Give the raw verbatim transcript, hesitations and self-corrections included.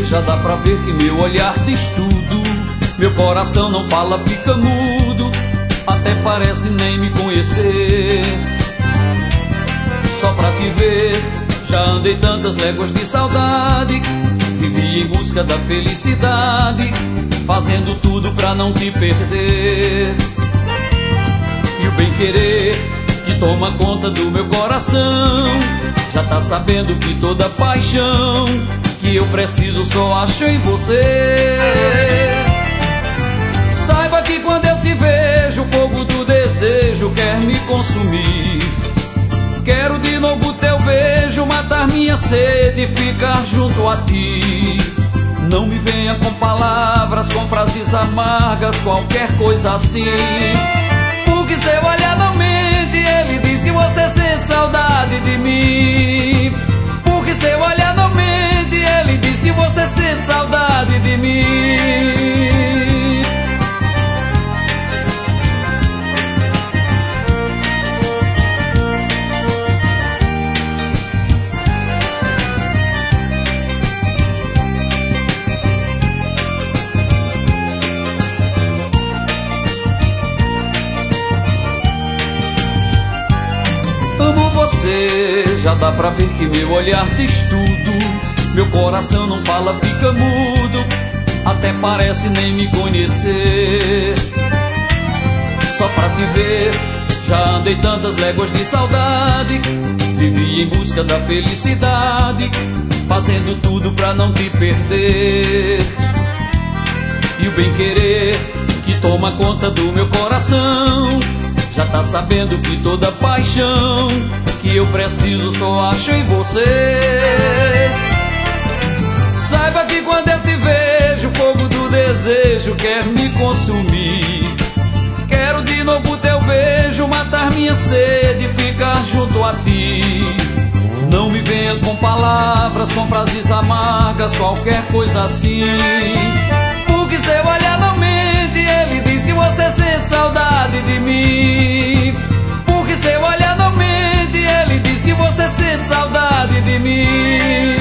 já dá pra ver que meu olhar diz tudo. Meu coração não fala, fica mudo, até parece nem me conhecer. Só pra te ver, já andei tantas léguas de saudade, vivi em busca da felicidade, fazendo tudo pra não te perder. E o bem-querer que toma conta do meu coração já tá sabendo que toda paixão que eu preciso só acho em você. Saiba que quando eu te vejo, o fogo do desejo quer me consumir. Quero de novo teu beijo, matar minha sede e ficar junto a ti. Não me venha com palavras, com frases amargas, qualquer coisa assim. Porque seu olhar não mente, ele diz que você sente saudade de mim. Porque seu olhar não mente, ele diz que você sente saudade de mim. Amo você, já dá pra ver que meu olhar diz tudo. Meu coração não fala, fica mudo, até parece nem me conhecer. Só pra te ver, já andei tantas léguas de saudade, vivi em busca da felicidade, fazendo tudo pra não te perder. E o bem-querer que toma conta do meu coração já tá sabendo que toda paixão que eu preciso só acho em você. Saiba que quando eu te vejo, o fogo do desejo quer me consumir. Quero de novo teu beijo, matar minha sede e ficar junto a ti. Não me venha com palavras, com frases amargas, qualquer coisa assim. Porque seu olhar não mente, ele diz que você sente saudade de mim. Porque seu olhar não mente, ele diz que você sente saudade de mim.